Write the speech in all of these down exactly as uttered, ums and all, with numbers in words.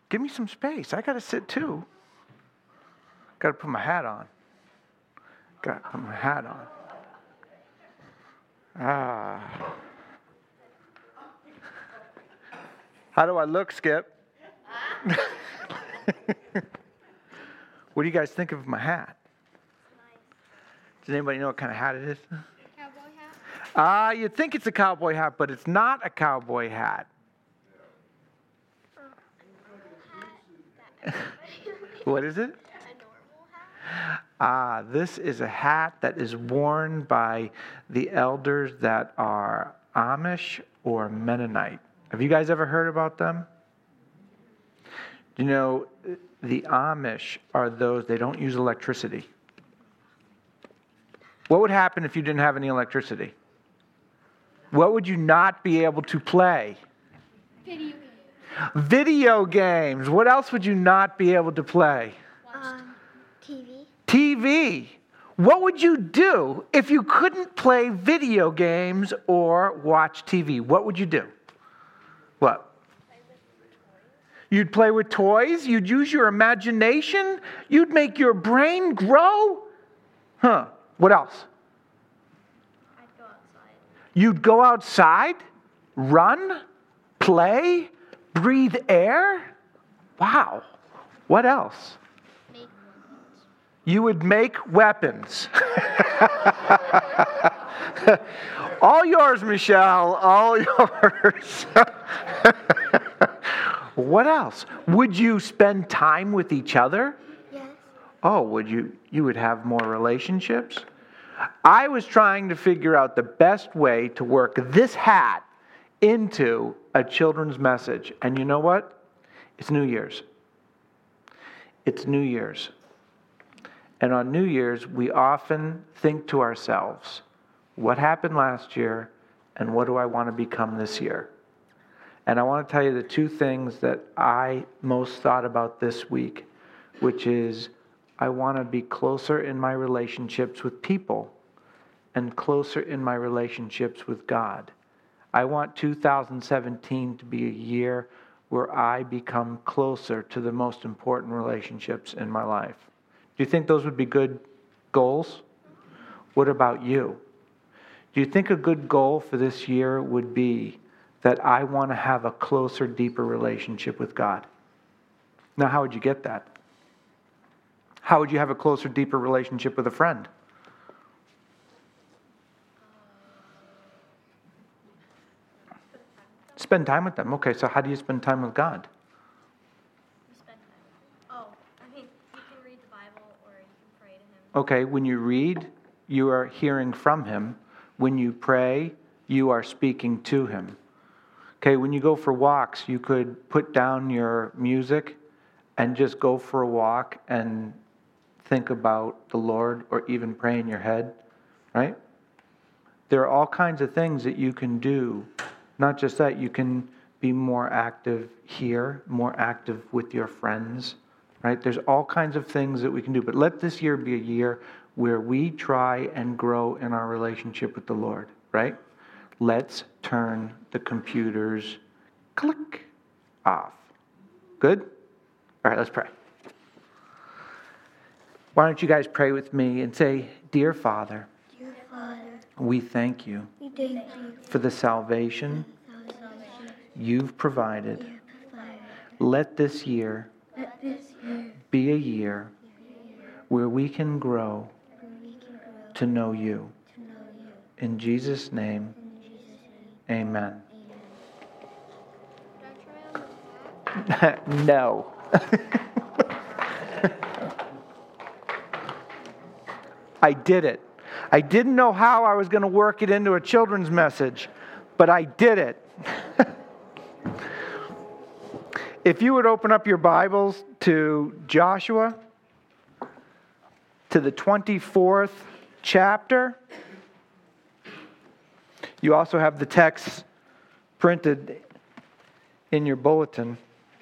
Give me some space. I got to sit too. Got to put my hat on. Got to put my hat on. Ah. How do I look, Skip? What do you guys think of my hat? Does anybody know what kind of hat it is? Cowboy hat? Ah, uh, you'd think it's a cowboy hat, but it's not a cowboy hat. What is it? A normal hat? Ah, this is a hat that is worn by the elders that are Amish or Mennonite. Have you guys ever heard about them? You know, the Amish are those, they don't use electricity. What would happen if you didn't have any electricity? What would you not be able to play? Video games. Video games. What else would you not be able to play? Um, T V. T V. What would you do if you couldn't play video games or watch T V? What would you do? What? You'd play with toys? You'd use your imagination? You'd make your brain grow? Huh. What else? I'd go outside. You'd go outside? Run? Play? Breathe air? Wow. What else? Make weapons. You would make weapons. All yours, Michelle. All yours. What else? Would you spend time with each other? Yes. Oh, would you? You would have more relationships? I was trying to figure out the best way to work this hat into a children's message. And you know what? It's New Year's. It's New Year's. And on New Year's, we often think to ourselves, what happened last year and what do I want to become this year? And I want to tell you the two things that I most thought about this week, which is I want to be closer in my relationships with people and closer in my relationships with God. I want two thousand seventeen to be a year where I become closer to the most important relationships in my life. Do you think those would be good goals? What about you? Do you think a good goal for this year would be that I want to have a closer, deeper relationship with God? Now, how would you get that? How would you have a closer, deeper relationship with a friend? Spend time with them. Okay, so how do you spend time with God? You spend time. Oh, I mean, you can read the Bible or you can pray to Him. Okay, when you read, you are hearing from Him. When you pray, you are speaking to Him. Okay, when you go for walks, you could put down your music and just go for a walk and think about the Lord or even pray in your head, right? There are all kinds of things that you can do. Not just that, you can be more active here, more active with your friends, right? There's all kinds of things that we can do. But let this year be a year where we try and grow in our relationship with the Lord, right? Let's turn the computers, click, off. Good? All right, let's pray. Why don't you guys pray with me and say, Dear Father, Dear Father, we thank you we thank you for the salvation for salvation you've provided. you have provided. Let this year Let this year be a year where we can grow where we can grow to know you. to know you. In Jesus' name, In Jesus' name, amen. amen. Should I try on the hat? No. I did it. I didn't know how I was going to work it into a children's message, but I did it. If you would open up your Bibles to Joshua, to the twenty-fourth chapter. You also have the text printed in your bulletin.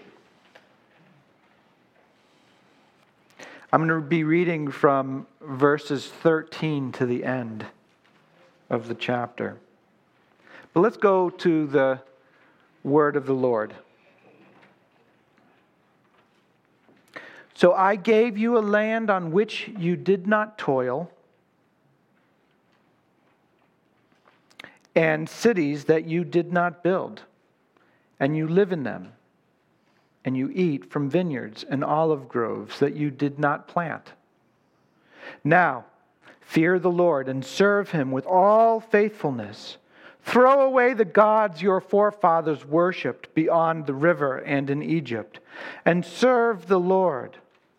I'm going to be reading from verses thirteen to the end of the chapter. But let's go to the word of the Lord. So I gave you a land on which you did not toil, and cities that you did not build, and you live in them, and you eat from vineyards and olive groves that you did not plant. Now, fear the Lord and serve him with all faithfulness. Throw away the gods your forefathers worshipped beyond the river and in Egypt, and serve the Lord.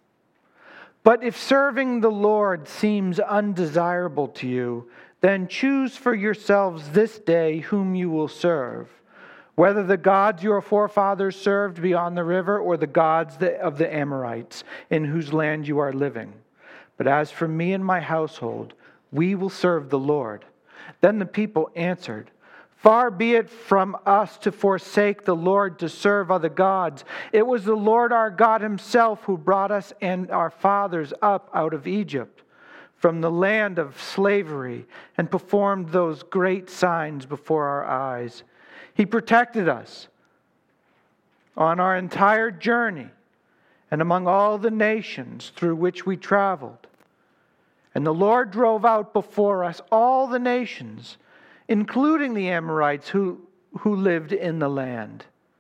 But if serving the Lord seems undesirable to you, then choose for yourselves this day whom you will serve, whether the gods your forefathers served beyond the river or the gods of the Amorites in whose land you are living. But as for me and my household, we will serve the Lord. Then the people answered, Far be it from us to forsake the Lord to serve other gods. It was the Lord our God himself who brought us and our fathers up out of Egypt, from the land of slavery, and performed those great signs before our eyes. He protected us on our entire journey and among all the nations through which we traveled. And the Lord drove out before us all the nations, including the Amorites who, who lived in the land.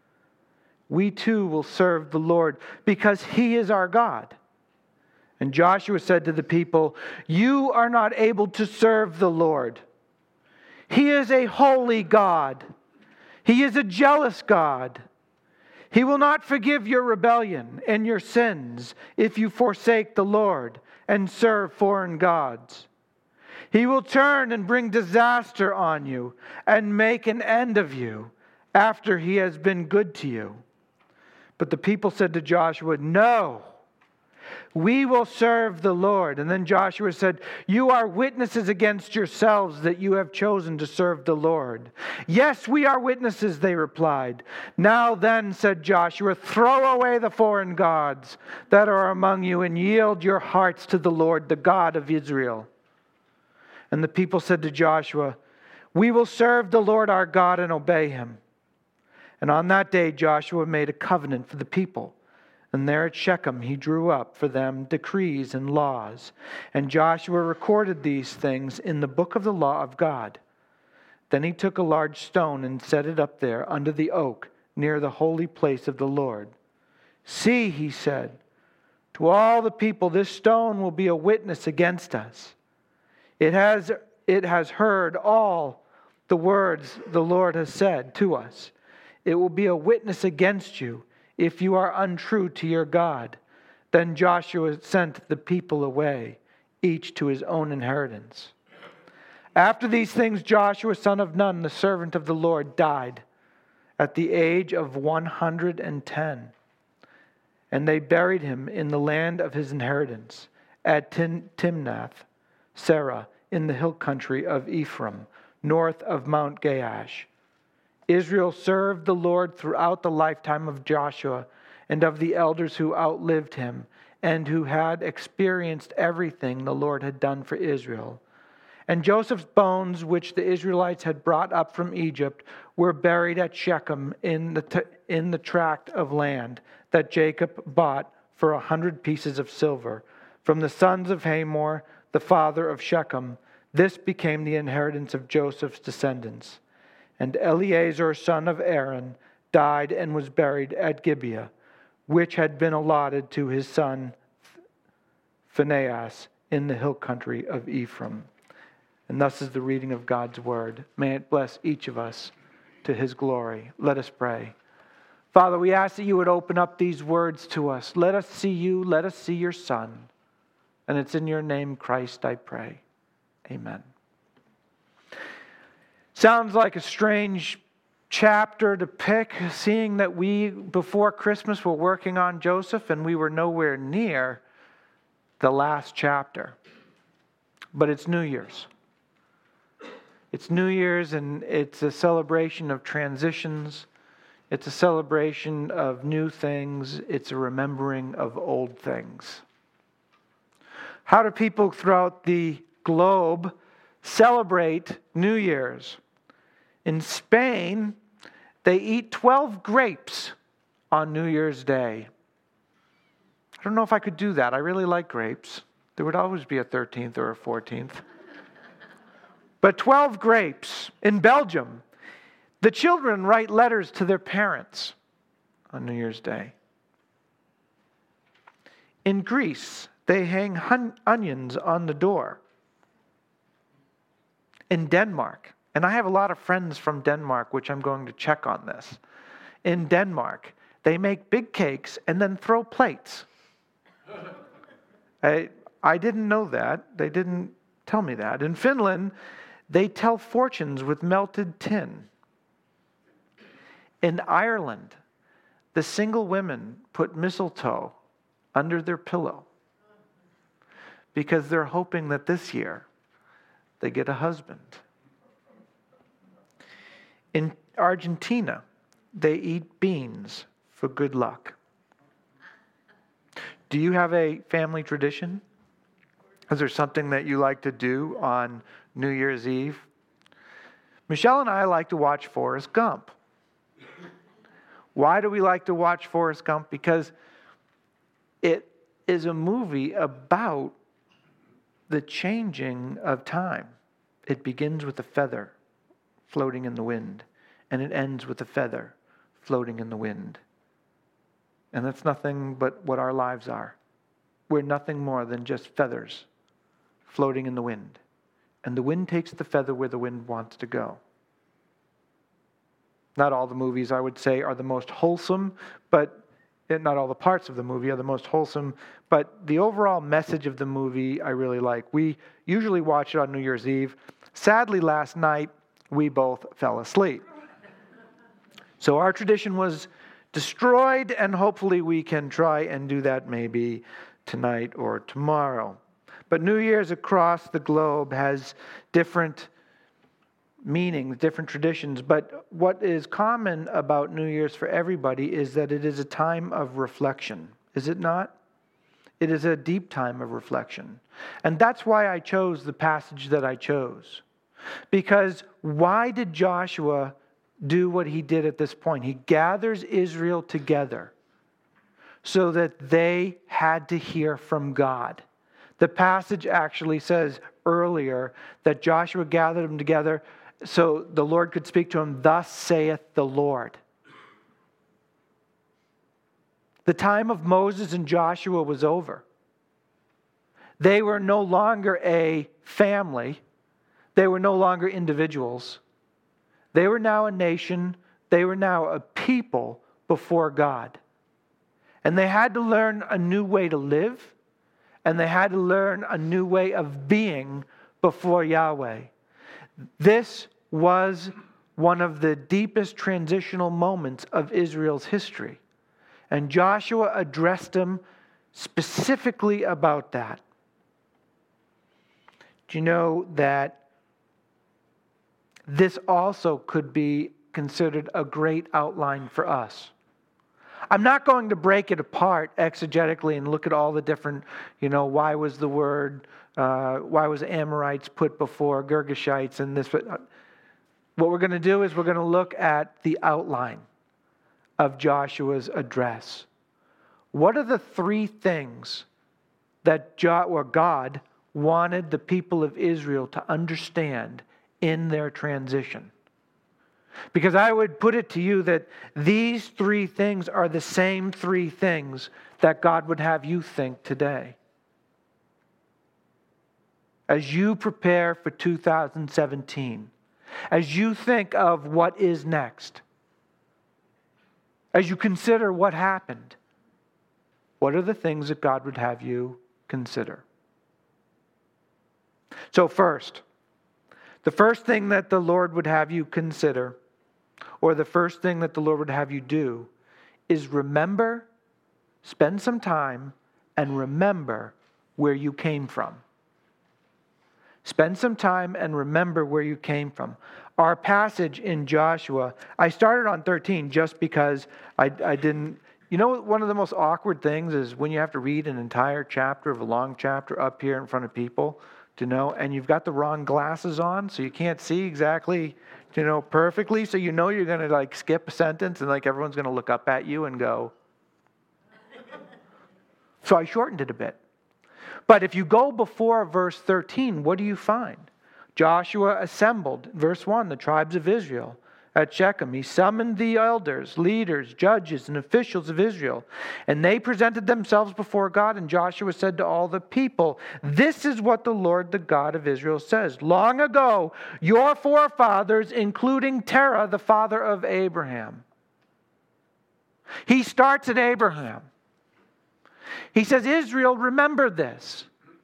We too will serve the Lord because he is our God. And Joshua said to the people, You are not able to serve the Lord. He is a holy God. He is a jealous God. He will not forgive your rebellion and your sins if you forsake the Lord and serve foreign gods. He will turn and bring disaster on you and make an end of you after he has been good to you. But the people said to Joshua, No, we will serve the Lord. And then Joshua said, You are witnesses against yourselves that you have chosen to serve the Lord. Yes, we are witnesses, they replied. Now then, said Joshua, throw away the foreign gods that are among you and yield your hearts to the Lord, the God of Israel. And the people said to Joshua, We will serve the Lord our God and obey him. And on that day Joshua made a covenant for the people. And there at Shechem he drew up for them decrees and laws. And Joshua recorded these things in the book of the law of God. Then he took a large stone and set it up there under the oak near the holy place of the Lord. See, he said, to all the people, this stone will be a witness against us. It has, it has heard all the words the Lord has said to us. It will be a witness against you if you are untrue to your God. Then Joshua sent the people away, each to his own inheritance. After these things, Joshua, son of Nun, the servant of the Lord, died at the age of one hundred ten. And they buried him in the land of his inheritance at Timnath Serah in the hill country of Ephraim, north of Mount Gaash. Israel served the Lord throughout the lifetime of Joshua and of the elders who outlived him and who had experienced everything the Lord had done for Israel. And Joseph's bones, which the Israelites had brought up from Egypt, were buried at Shechem in the, t- in the tract of land that Jacob bought for a hundred pieces of silver from the sons of Hamor, the father of Shechem. This became the inheritance of Joseph's descendants. And Eleazar, son of Aaron, died and was buried at Gibeah, which had been allotted to his son Phinehas in the hill country of Ephraim. And thus is the reading of God's word. May it bless each of us to his glory. Let us pray. Father, we ask that you would open up these words to us. Let us see you. Let us see your Son. And it's in your name, Christ, I pray. Amen. Sounds like a strange chapter to pick, seeing that we, before Christmas, were working on Joseph and we were nowhere near the last chapter. But it's New Year's. It's New Year's and it's a celebration of transitions. It's a celebration of new things. It's a remembering of old things. How do people throughout the globe celebrate New Year's? In Spain, they eat twelve grapes on New Year's Day. I don't know if I could do that. I really like grapes. There would always be a thirteenth or a fourteenth. But twelve grapes in Belgium. The children write letters to their parents on New Year's Day. In Greece, they hang hun- onions on the door. In Denmark, and I have a lot of friends from Denmark, which I'm going to check on this. In Denmark, they make big cakes and then throw plates. I, I didn't know that. They didn't tell me that. In Finland, they tell fortunes with melted tin. In Ireland, the single women put mistletoe under their pillow because they're hoping that this year they get a husband. In Argentina, they eat beans for good luck. Do you have a family tradition? Is there something that you like to do on New Year's Eve? Michelle and I like to watch Forrest Gump. Why do we like to watch Forrest Gump? Because it is a movie about the changing of time. It begins with a feather floating in the wind, and it ends with a feather floating in the wind. And that's nothing but what our lives are. We're nothing more than just feathers floating in the wind. And the wind takes the feather where the wind wants to go. Not all the movies, I would say, are the most wholesome, but not all the parts of the movie are the most wholesome, but the overall message of the movie I really like. We usually watch it on New Year's Eve. Sadly, last night, we both fell asleep. So our tradition was destroyed, and hopefully we can try and do that maybe tonight or tomorrow. But New Year's across the globe has different meanings, different traditions. But what is common about New Year's for everybody is that it is a time of reflection. Is it not? It is a deep time of reflection. And that's why I chose the passage that I chose. Because why did Joshua do what he did at this point? He gathers Israel together so that they had to hear from God. The passage actually says earlier that Joshua gathered them together so the Lord could speak to him, "Thus saith the Lord." The time of Moses and Joshua was over. They were no longer a family. They were no longer individuals. They were now a nation. They were now a people before God. And they had to learn a new way to live. And they had to learn a new way of being before Yahweh. This was one of the deepest transitional moments of Israel's history. And Joshua addressed them specifically about that. Do you know that this also could be considered a great outline for us? I'm not going to break it apart exegetically and look at all the different, you know, why was the word, uh, why was Amorites put before Girgashites and this. What we're going to do is we're going to look at the outline of Joshua's address. What are the three things that jo- or God wanted the people of Israel to understand in their transition? Because I would put it to you that these three things are the same three things that God would have you think today. As you prepare for two thousand seventeen, as you think of what is next, as you consider what happened, what are the things that God would have you consider? So first, the first thing that the Lord would have you consider, or the first thing that the Lord would have you do, is remember, spend some time, and remember where you came from. Spend some time and remember where you came from. Our passage in Joshua, I started on thirteen just because I, I didn't, you know, one of the most awkward things is when you have to read an entire chapter of a long chapter up here in front of people, to know, and you've got the wrong glasses on, so you can't see exactly, you know, perfectly, so you know you're going to like skip a sentence and like everyone's going to look up at you and go, So I shortened it a bit. But if you go before verse thirteen, what do you find? Joshua assembled, verse one, the tribes of Israel at Shechem. He summoned the elders, leaders, judges, and officials of Israel. And they presented themselves before God. And Joshua said to all the people, "This is what the Lord, the God of Israel, says. Long ago, your forefathers, including Terah, the father of Abraham." He starts at Abraham. He says, Israel, remember this.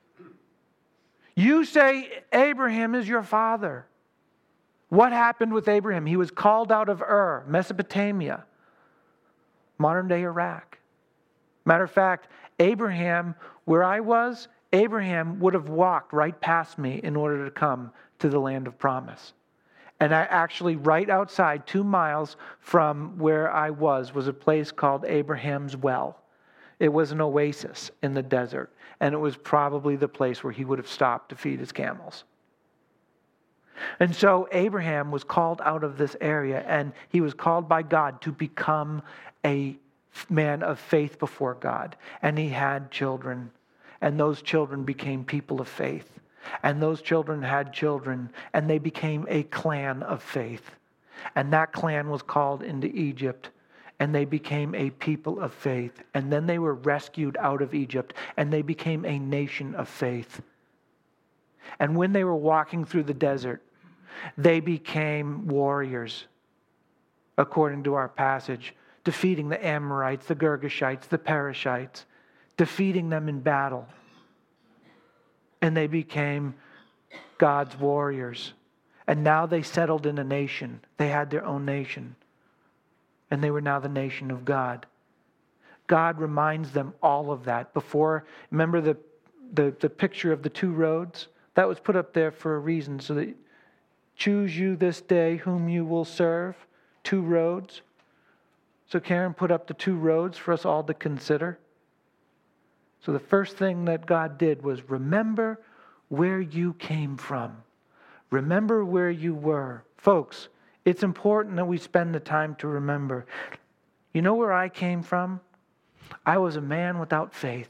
You say Abraham is your father. What happened with Abraham? He was called out of Ur, Mesopotamia, modern day Iraq. Matter of fact, Abraham, where I was, Abraham would have walked right past me in order to come to the land of promise. And I actually, right outside, two miles from where I was, was a place called Abraham's Well. It was an oasis in the desert, and it was probably the place where he would have stopped to feed his camels. And so Abraham was called out of this area, and he was called by God to become a man of faith before God. And he had children, and those children became people of faith. And those children had children, and they became a clan of faith. And that clan was called into Egypt. And they became a people of faith. And then they were rescued out of Egypt. And they became a nation of faith. And when they were walking through the desert, they became warriors, according to our passage, defeating the Amorites, the Girgashites, the Perishites, defeating them in battle. And they became God's warriors. And now they settled in a nation. They had their own nation. And they were now the nation of God. God reminds them all of that. Before, remember the, the, the picture of the two roads? That was put up there for a reason. So that choose you this day whom you will serve. Two roads. So Karen put up the two roads for us all to consider. So the first thing that God did was remember where you came from. Remember where you were. Folks, it's important that we spend the time to remember. You know where I came from? I was a man without faith.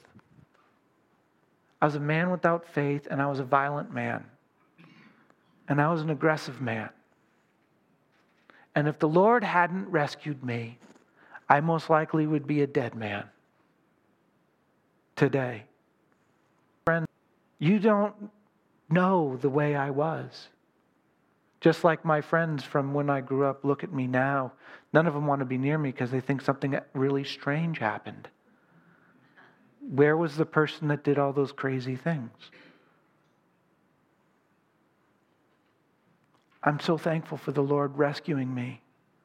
I was a man without faith, and I was a violent man. And I was an aggressive man. And if the Lord hadn't rescued me, I most likely would be a dead man today. Friend, you don't know the way I was. Just like my friends from when I grew up look at me now. None of them want to be near me because they think something really strange happened. Where was the person that did all those crazy things? I'm so thankful for the Lord rescuing me.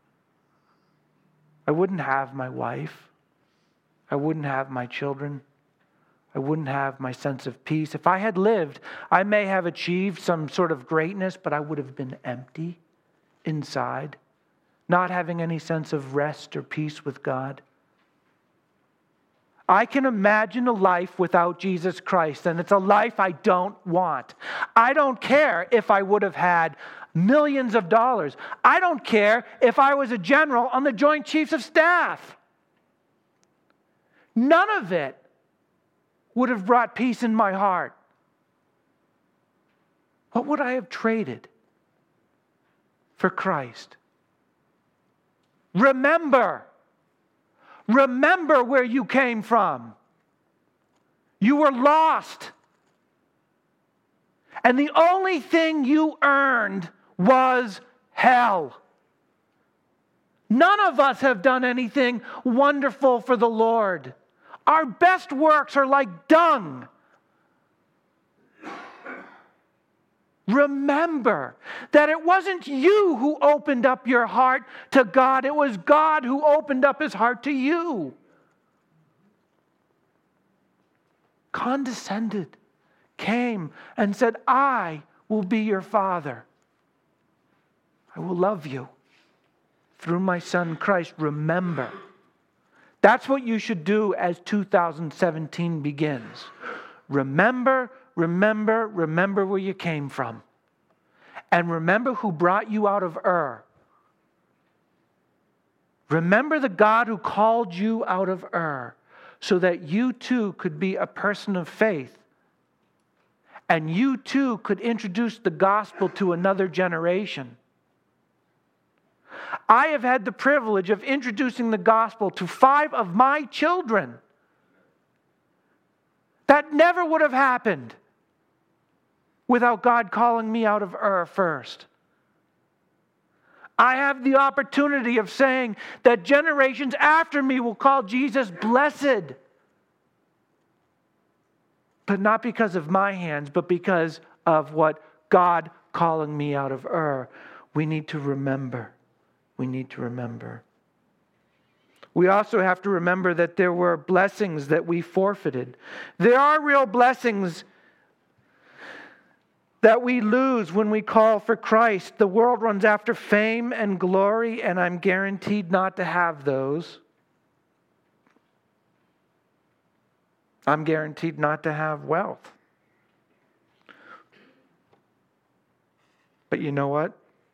I wouldn't have my wife. I wouldn't have my children. I wouldn't have my sense of peace. If I had lived, I may have achieved some sort of greatness, but I would have been empty inside, not having any sense of rest or peace with God. I can imagine a life without Jesus Christ, and it's a life I don't want. I don't care if I would have had millions of dollars. I don't care if I was a general on the Joint Chiefs of Staff. None of it would have brought peace in my heart. What would I have traded for Christ? Remember. Remember where you came from. You were lost. And the only thing you earned was hell. None of us have done anything wonderful for the Lord. Our best works are like dung. Remember that it wasn't you who opened up your heart to God. It was God who opened up his heart to you. Condescended, came and said, I will be your father. I will love you through my son Christ. Remember. That's what you should do as two thousand seventeen begins. Remember, remember, remember where you came from. And remember who brought you out of Ur. Remember the God who called you out of Ur, so that you too could be a person of faith. And you too could introduce the gospel to another generation. I have had the privilege of introducing the gospel to five of my children. That never would have happened without God calling me out of Ur first. I have the opportunity of saying that generations after me will call Jesus blessed. But not because of my hands, but because of what God calling me out of Ur. We need to remember. We need to remember. We also have to remember that there were blessings that we forfeited. There are real blessings that we lose when we call for Christ. The world runs after fame and glory, and I'm guaranteed not to have those. I'm guaranteed not to have wealth. But you know what?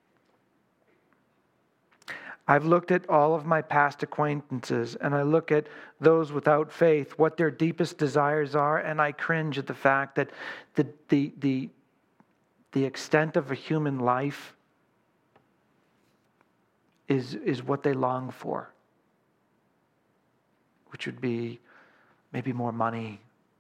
I've looked at all of my past acquaintances, and I look at those without faith, what their deepest desires are, and I cringe at the fact that the the the, the extent of a human life is, is what they long for, which would be maybe more money,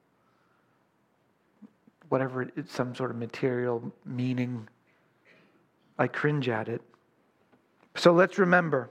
whatever, it's some sort of material meaning. I cringe at it. So let's remember.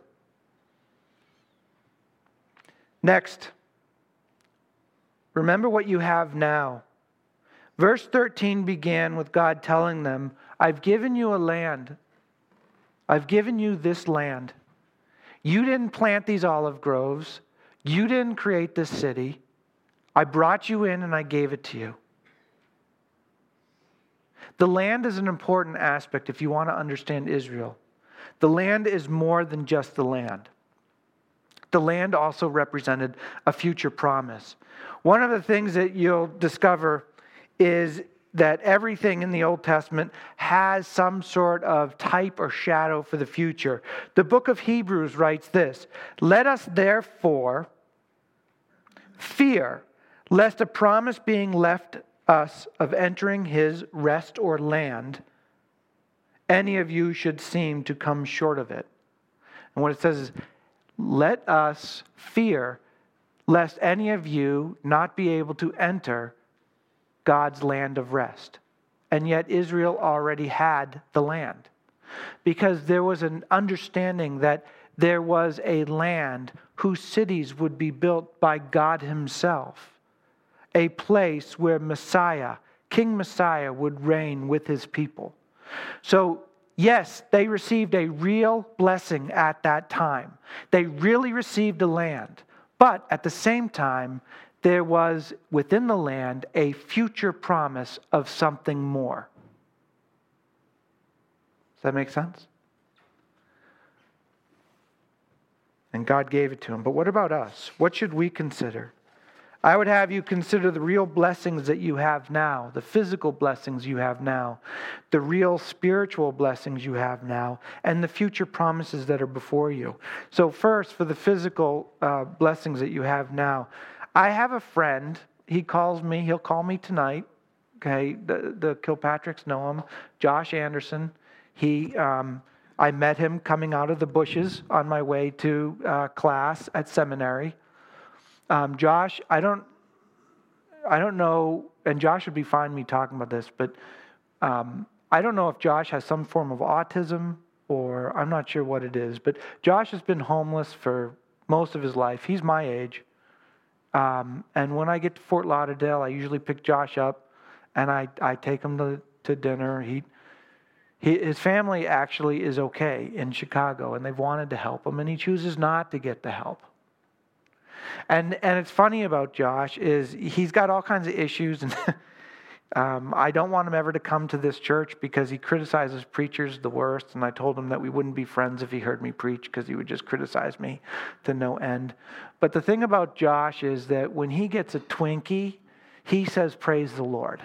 Next, remember what you have now. Verse thirteen began with God telling them, I've given you a land. I've given you this land. You didn't plant these olive groves. You didn't create this city. I brought you in and I gave it to you. The land is an important aspect if you want to understand Israel. The land is more than just the land. The land also represented a future promise. One of the things that you'll discover is that everything in the Old Testament has some sort of type or shadow for the future. The book of Hebrews writes this, let us therefore fear, lest a promise being left us of entering his rest or land, any of you should seem to come short of it. And what it says is, let us fear, lest any of you not be able to enter God's land of rest. And yet Israel already had the land. Because there was an understanding that there was a land whose cities would be built by God himself. A place where Messiah, King Messiah, would reign with his people. So, yes, they received a real blessing at that time. They really received a land. But at the same time, there was within the land a future promise of something more. Does that make sense? And God gave it to him. But what about us? What should we consider? I would have you consider the real blessings that you have now, the physical blessings you have now, the real spiritual blessings you have now, and the future promises that are before you. So first, for the physical uh, blessings that you have now, I have a friend. He calls me. He'll call me tonight. Okay, the, the Kilpatricks know him. Josh Anderson. He, um, I met him coming out of the bushes on my way to uh, class at seminary. Um, Josh, I don't, I don't know, and Josh would be fine me talking about this, but um, I don't know if Josh has some form of autism or I'm not sure what it is. But Josh has been homeless for most of his life. He's my age, um, and when I get to Fort Lauderdale, I usually pick Josh up, and I, I take him to, to dinner. He, he, his family actually is okay in Chicago, and they've wanted to help him, and he chooses not to get the help. And and it's funny about Josh is he's got all kinds of issues, and um, I don't want him ever to come to this church because he criticizes preachers the worst. And I told him that we wouldn't be friends if he heard me preach because he would just criticize me to no end. But the thing about Josh is that when he gets a Twinkie, he says, "Praise the Lord."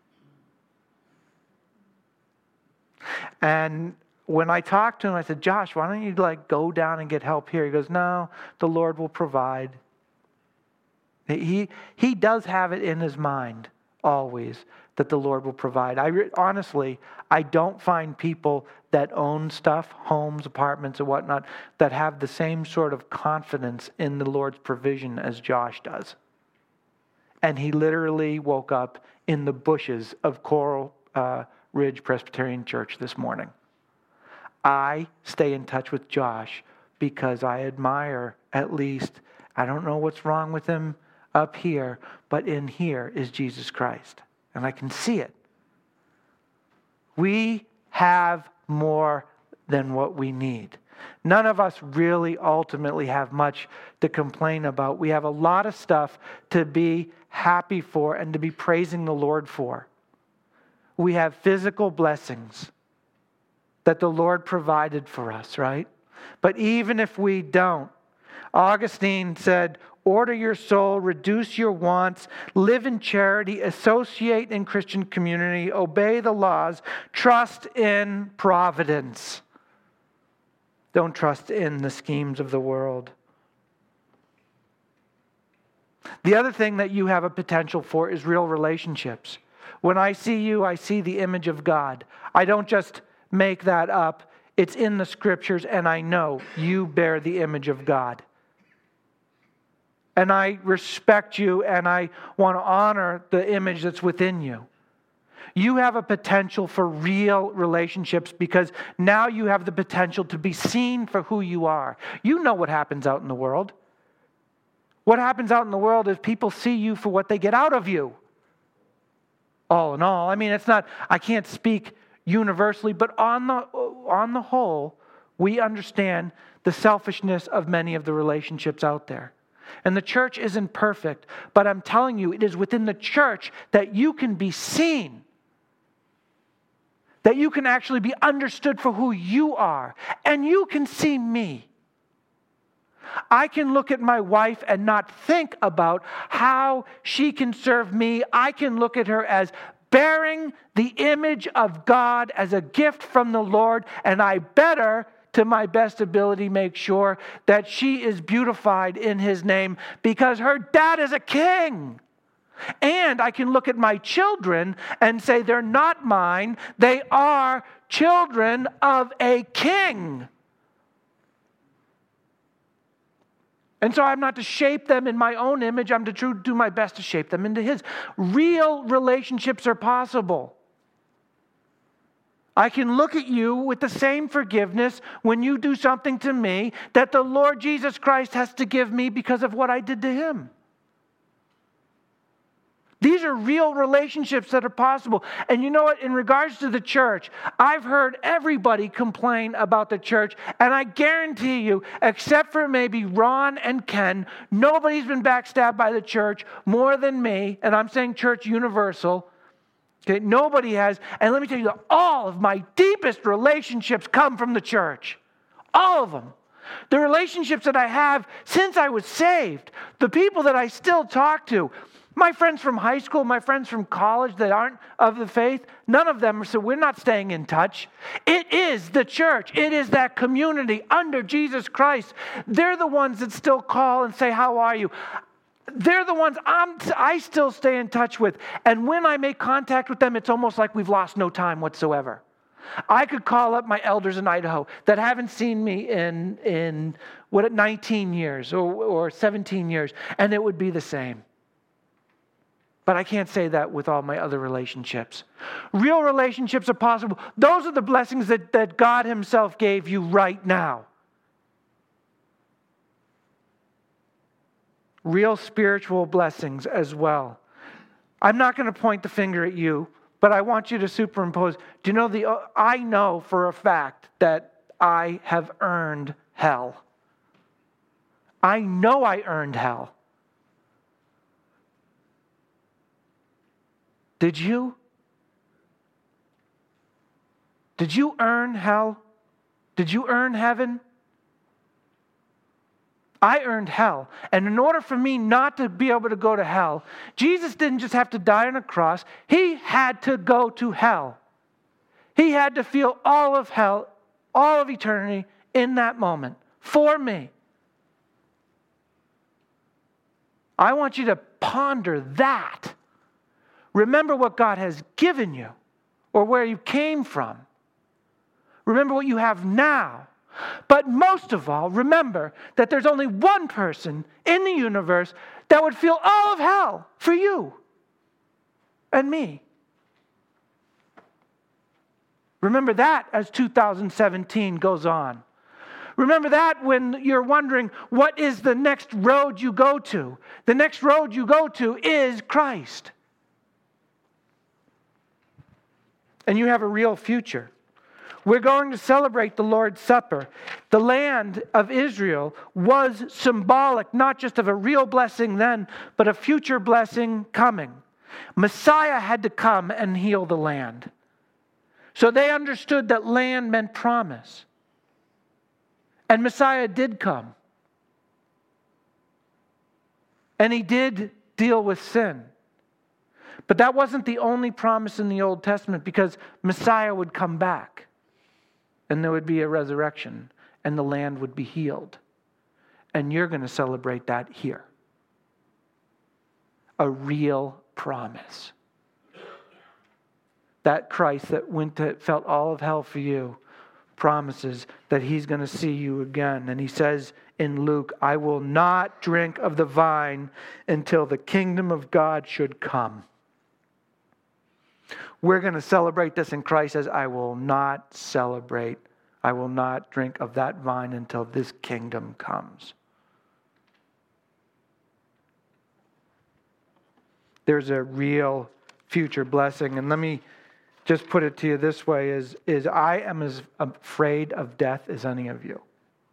And when I talked to him, I said, "Josh, why don't you like go down and get help here?" He goes, "No, the Lord will provide." He, he does have it in his mind always that the Lord will provide. I re- honestly, I don't find people that own stuff, homes, apartments, and whatnot, that have the same sort of confidence in the Lord's provision as Josh does. And he literally woke up in the bushes of Coral uh, Ridge Presbyterian Church this morning. I stay in touch with Josh because I admire, at least, I don't know what's wrong with him up here, but in here is Jesus Christ. And I can see it. We have more than what we need. None of us really ultimately have much to complain about. We have a lot of stuff to be happy for and to be praising the Lord for. We have physical blessings that the Lord provided for us, right? But even if we don't, Augustine said, order your soul, reduce your wants, live in charity, associate in Christian community, obey the laws, trust in providence. Don't trust in the schemes of the world. The other thing that you have a potential for is real relationships. When I see you, I see the image of God. I don't just make that up. It's in the scriptures, and I know you bear the image of God. And I respect you, and I want to honor the image that's within you. You have a potential for real relationships because now you have the potential to be seen for who you are. You know what happens out in the world. What happens out in the world is people see you for what they get out of you. All in all, I mean, it's not, I can't speak universally, but on the on the whole, we understand the selfishness of many of the relationships out there. And the church isn't perfect, but I'm telling you, it is within the church that you can be seen. That you can actually be understood for who you are. And you can see me. I can look at my wife and not think about how she can serve me. I can look at her as bearing the image of God as a gift from the Lord, and I better, to my best ability, make sure that she is beautified in His name because her dad is a king. And I can look at my children and say they're not mine, they are children of a king. And so I'm not to shape them in my own image. I'm to do my best to shape them into His. Real relationships are possible. I can look at you with the same forgiveness when you do something to me that the Lord Jesus Christ has to give me because of what I did to Him. These are real relationships that are possible. And you know what? In regards to the church, I've heard everybody complain about the church. And I guarantee you, except for maybe Ron and Ken, nobody's been backstabbed by the church more than me. And I'm saying church universal. Okay, nobody has. And let me tell you, all of my deepest relationships come from the church. All of them. The relationships that I have since I was saved. The people that I still talk to. My friends from high school, my friends from college that aren't of the faith, none of them, so we're not staying in touch. It is the church. It is that community under Jesus Christ. They're the ones that still call and say, how are you? They're the ones I'm, I still stay in touch with. And when I make contact with them, it's almost like we've lost no time whatsoever. I could call up my elders in Idaho that haven't seen me in, in what, nineteen years or, or seventeen years, and it would be the same. But I can't say that with all my other relationships. Real relationships are possible. Those are the blessings that, that God Himself gave you right now. Real spiritual blessings as well. I'm not going to point the finger at you, but I want you to superimpose. Do you know the? I know for a fact that I have earned hell. I know I earned hell. Did you? Did you earn hell? Did you earn heaven? I earned hell. And in order for me not to be able to go to hell, Jesus didn't just have to die on a cross. He had to go to hell. He had to feel all of hell, all of eternity in that moment for me. I want you to ponder that. Remember what God has given you or where you came from. Remember what you have now. But most of all, remember that there's only one person in the universe that would feel all of hell for you and me. Remember that as two thousand seventeen goes on. Remember that when you're wondering, what is the next road you go to? The next road you go to is Christ. And you have a real future. We're going to celebrate the Lord's Supper. The land of Israel was symbolic, not just of a real blessing then, but a future blessing coming. Messiah had to come and heal the land. So they understood that land meant promise. And Messiah did come. And he did deal with sin. But that wasn't the only promise in the Old Testament, because Messiah would come back. And there would be a resurrection, and the land would be healed. And you're going to celebrate that here. A real promise. That Christ that went to, felt all of hell for you, promises that he's going to see you again. And he says in Luke, I will not drink of the vine until the kingdom of God should come. We're going to celebrate this in Christ as I will not celebrate, I will not drink of that vine until this kingdom comes. There's a real future blessing. And let me just put it to you this way, is, is I am as afraid of death as any of you.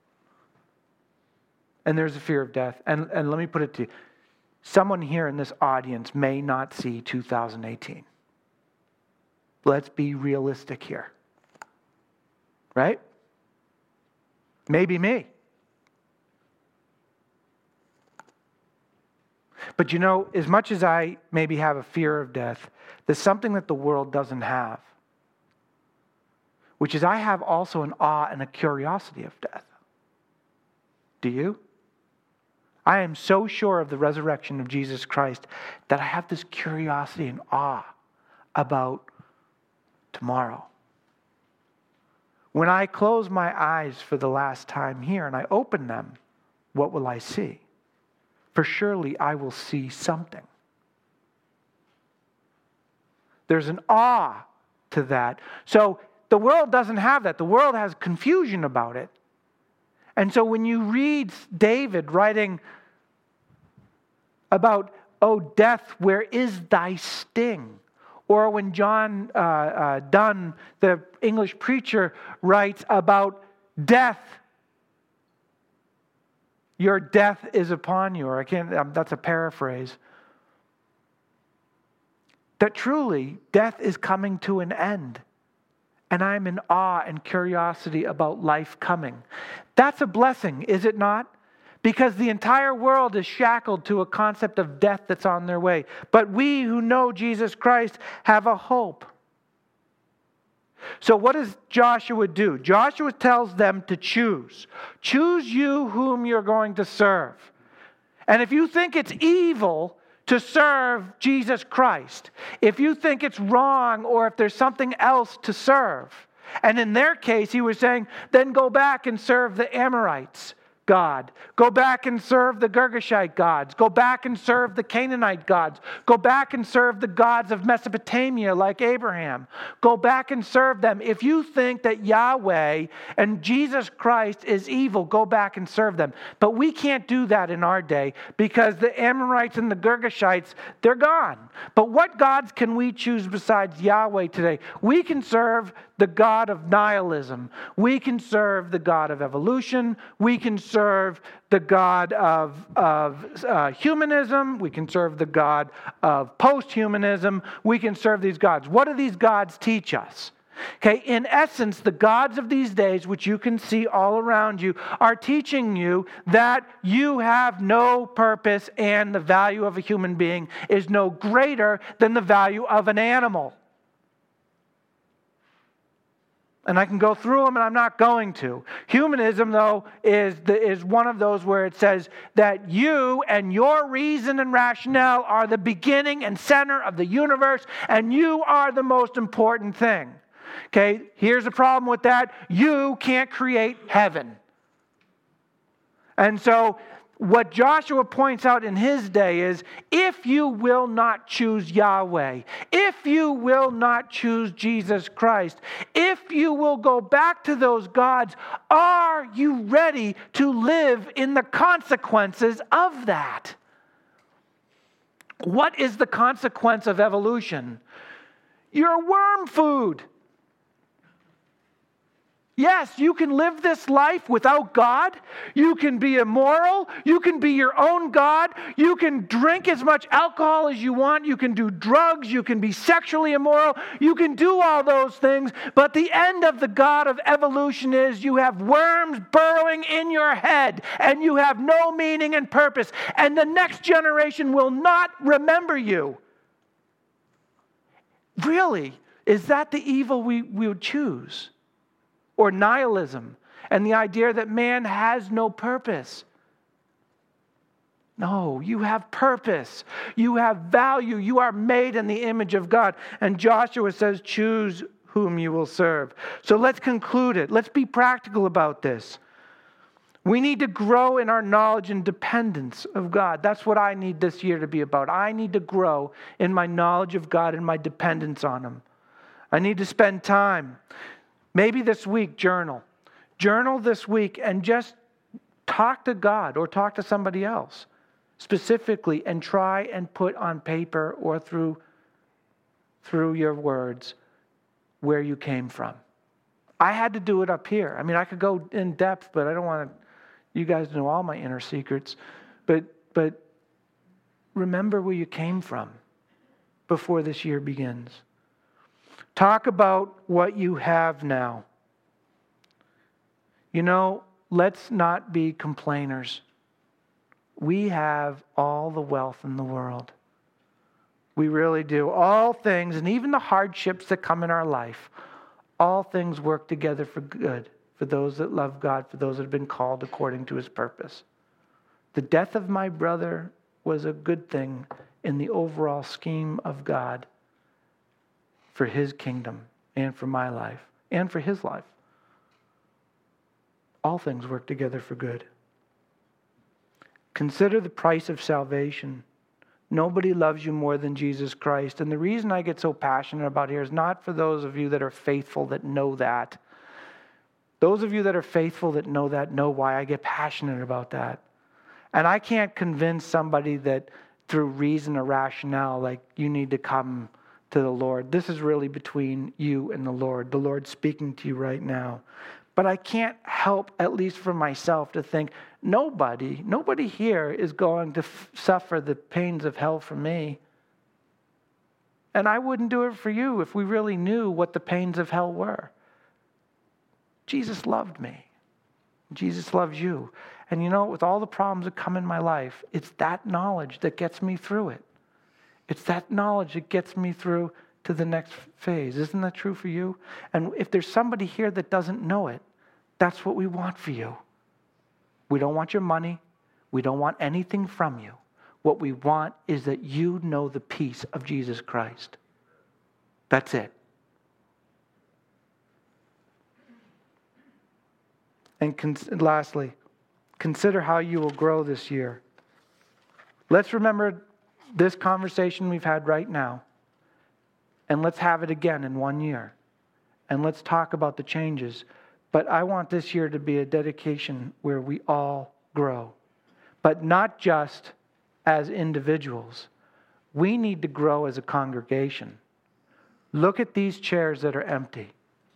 And there's a fear of death. And, and let me put it to you. Someone here in this audience may not see two thousand eighteen. Let's be realistic here. Right? Maybe me. But you know, as much as I maybe have a fear of death, there's something that the world doesn't have, which is I have also an awe and a curiosity of death. Do you? I am so sure of the resurrection of Jesus Christ that I have this curiosity and awe about tomorrow. When I close my eyes for the last time here and I open them, what will I see? For surely I will see something. There's an awe to that. So the world doesn't have that. The world has confusion about it. And so when you read David writing about, oh death, where is thy sting? Or when John uh, uh, Donne, the English preacher, writes about death, your death is upon you. Or I can't. Um, that's a paraphrase. That truly death is coming to an end, and I'm in awe and curiosity about life coming. That's a blessing, is it not? Because the entire world is shackled to a concept of death that's on their way. But we who know Jesus Christ have a hope. So what does Joshua do? Joshua tells them to choose. Choose you whom you're going to serve. And if you think it's evil to serve Jesus Christ, if you think it's wrong or if there's something else to serve, and in their case he was saying, then go back and serve the Amorites God. Go back and serve the Girgashite gods. Go back and serve the Canaanite gods. Go back and serve the gods of Mesopotamia like Abraham. Go back and serve them. If you think that Yahweh and Jesus Christ is evil, go back and serve them. But we can't do that in our day because the Amorites and the Girgashites, they're gone. But what gods can we choose besides Yahweh today? We can serve the God of nihilism. We can serve the God of evolution. We can serve the God of, of uh, humanism. We can serve the God of post-humanism. We can serve these gods. What do these gods teach us? Okay, in essence, the gods of these days, which you can see all around you, are teaching you that you have no purpose and the value of a human being is no greater than the value of an animal. And I can go through them, and I'm not going to. Humanism, though, is, the, is one of those where it says that you and your reason and rationale are the beginning and center of the universe, and you are the most important thing. Okay, here's the problem with that. You can't create heaven. And so what Joshua points out in his day is, if you will not choose Yahweh, if you will not choose Jesus Christ, if you will go back to those gods, are you ready to live in the consequences of that? What is the consequence of evolution? You're worm food. Yes, you can live this life without God. You can be immoral. You can be your own God. You can drink as much alcohol as you want. You can do drugs. You can be sexually immoral. You can do all those things. But the end of the God of evolution is you have worms burrowing in your head and you have no meaning and purpose. And the next generation will not remember you. Really, is that the evil we, we would choose? Or nihilism, and the idea that man has no purpose. No, you have purpose. You have value. You are made in the image of God. And Joshua says, choose whom you will serve. So let's conclude it. Let's be practical about this. We need to grow in our knowledge and dependence of God. That's what I need this year to be about. I need to grow in my knowledge of God and my dependence on Him. I need to spend time. Maybe this week, journal. Journal this week and just talk to God or talk to somebody else specifically and try and put on paper or through, through your words where you came from. I had to do it up here. I mean, I could go in depth, but I don't want you guys to know all my inner secrets. But, but remember where you came from before this year begins. Talk about what you have now. You know, let's not be complainers. We have all the wealth in the world. We really do. All things, and even the hardships that come in our life, all things work together for good, for those that love God, for those that have been called according to His purpose. The death of my brother was a good thing in the overall scheme of God, for His kingdom and for my life and for His life. All things work together for good. Consider the price of salvation. Nobody loves you more than Jesus Christ. And the reason I get so passionate about here is not for those of you that are faithful that know that. Those of you that are faithful that know that know why I get passionate about that. And I can't convince somebody that through reason or rationale, like you need to come to the Lord. This is really between you and the Lord. The Lord's speaking to you right now. But I can't help, at least for myself, to think nobody, nobody here is going to f- suffer the pains of hell for me. And I wouldn't do it for you if we really knew what the pains of hell were. Jesus loved me. Jesus loves you. And you know, with all the problems that come in my life, it's that knowledge that gets me through it. It's that knowledge that gets me through to the next phase. Isn't that true for you? And if there's somebody here that doesn't know it, that's what we want for you. We don't want your money. We don't want anything from you. What we want is that you know the peace of Jesus Christ. That's it. And cons- lastly, consider how you will grow this year. Let's remember this conversation we've had right now, and let's have it again in one year. And let's talk about the changes. But I want this year to be a dedication where we all grow. But not just as individuals. We need to grow as a congregation. Look at these chairs that are empty.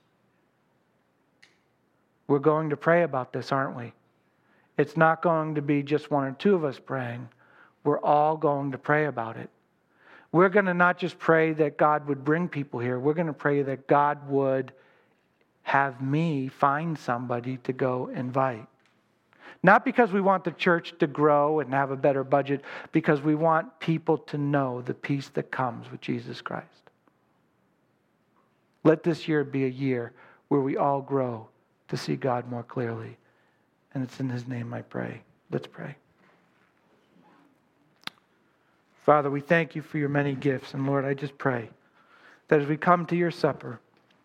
We're going to pray about this, aren't we? It's not going to be just one or two of us praying. We're all going to pray about it. We're going to not just pray that God would bring people here. We're going to pray that God would have me find somebody to go invite. Not because we want the church to grow and have a better budget, because we want people to know the peace that comes with Jesus Christ. Let this year be a year where we all grow to see God more clearly. And it's in His name I pray. Let's pray. Father, we thank You for Your many gifts. And Lord, I just pray that as we come to Your supper,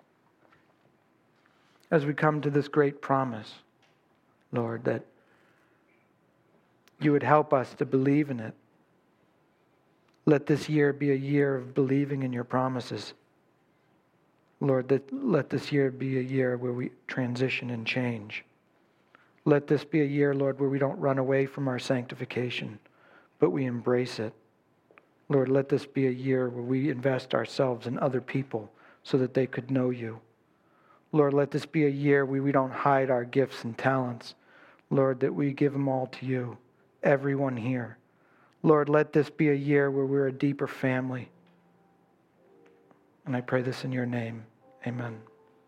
as we come to this great promise, Lord, that You would help us to believe in it. Let this year be a year of believing in Your promises. Lord, that let this year be a year where we transition and change. Let this be a year, Lord, where we don't run away from our sanctification, but we embrace it. Lord, let this be a year where we invest ourselves in other people so that they could know You. Lord, let this be a year where we don't hide our gifts and talents. Lord, that we give them all to You, everyone here. Lord, let this be a year where we're a deeper family. And I pray this in Your name. Amen.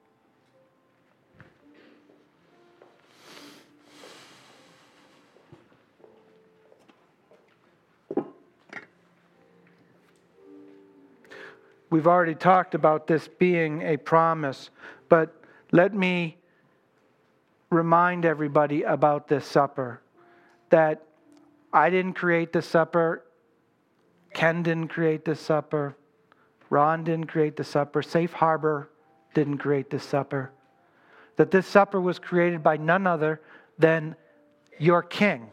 We've already talked about this being a promise, but let me remind everybody about this supper. That I didn't create this supper. Ken didn't create this supper. Ron didn't create the supper. Safe Harbor didn't create this supper. That this supper was created by none other than your King.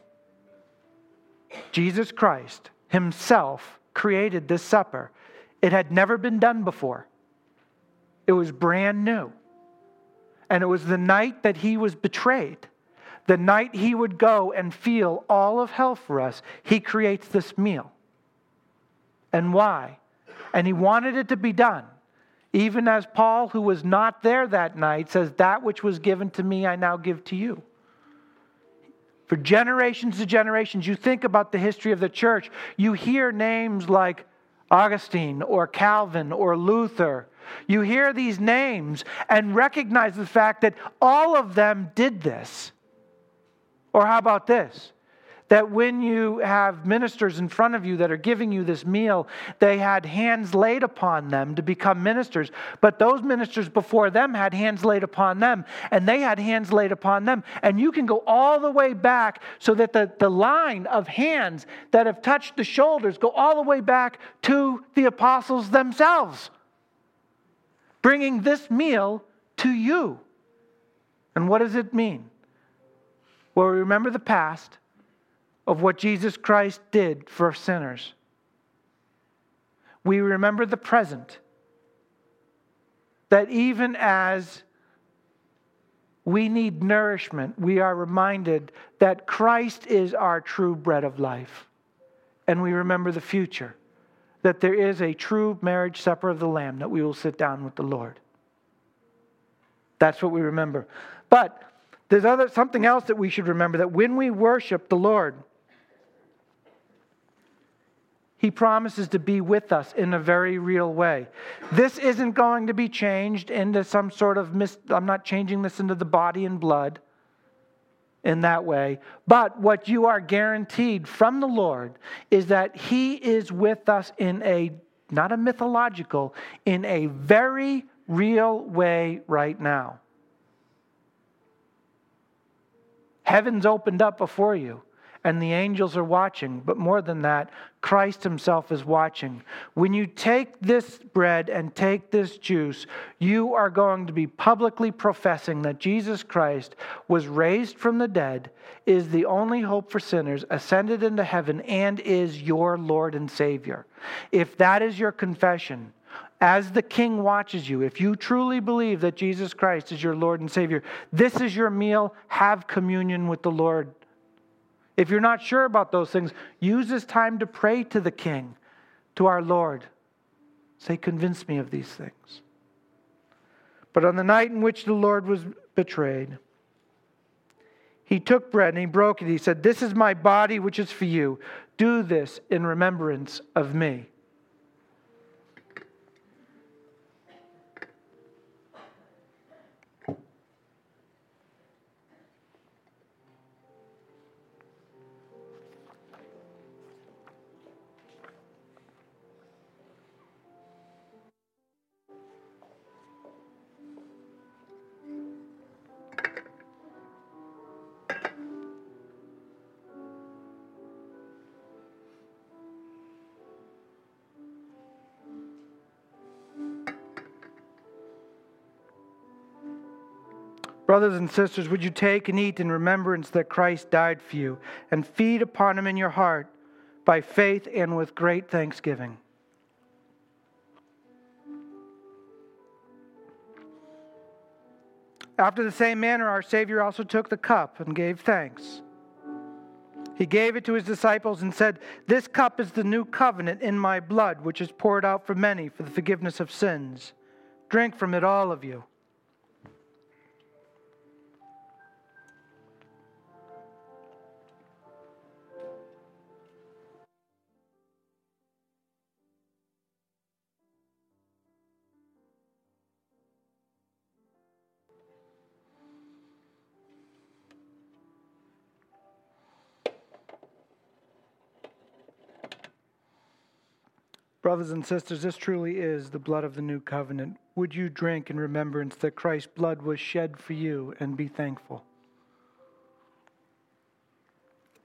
Jesus Christ Himself created this supper. It had never been done before. It was brand new. And it was the night that He was betrayed. The night He would go and feel all of hell for us, He creates this meal. And why? And He wanted it to be done. Even as Paul, who was not there that night, says, that which was given to me, I now give to you. For generations to generations, you think about the history of the church, you hear names like Augustine or Calvin or Luther. You hear these names and recognize the fact that all of them did this. Or how about this? That when you have ministers in front of you that are giving you this meal, they had hands laid upon them to become ministers. But those ministers before them had hands laid upon them, and they had hands laid upon them. And you can go all the way back so that the, the line of hands that have touched the shoulders go all the way back to the apostles themselves, bringing this meal to you. And what does it mean? Well, we remember the past of what Jesus Christ did for sinners. We remember the present. That even as we need nourishment, we are reminded that Christ is our true bread of life. And we remember the future. That there is a true marriage supper of the Lamb, that we will sit down with the Lord. That's what we remember. But there's other something else that we should remember, that when we worship the Lord, He promises to be with us in a very real way. This isn't going to be changed into some sort of, mis- I'm not changing this into the body and blood in that way. But what you are guaranteed from the Lord is that He is with us in a, not a mythological, in a very real way right now. Heaven's opened up before you. And the angels are watching. But more than that, Christ Himself is watching. When you take this bread and take this juice, you are going to be publicly professing that Jesus Christ was raised from the dead, is the only hope for sinners, ascended into heaven, and is your Lord and Savior. If that is your confession, as the King watches you, if you truly believe that Jesus Christ is your Lord and Savior, this is your meal. Have communion with the Lord. If you're not sure about those things, use this time to pray to the King, to our Lord. Say, convince me of these things. But on the night in which the Lord was betrayed, He took bread and He broke it. He said, this is my body which is for you. Do this in remembrance of me. Brothers and sisters, would you take and eat in remembrance that Christ died for you, and feed upon him in your heart by faith and with great thanksgiving. After the same manner, our Savior also took the cup and gave thanks. He gave it to his disciples and said, "This cup is the new covenant in my blood, which is poured out for many for the forgiveness of sins. Drink from it, all of you." Brothers and sisters, this truly is the blood of the new covenant. Would you drink in remembrance that Christ's blood was shed for you and be thankful?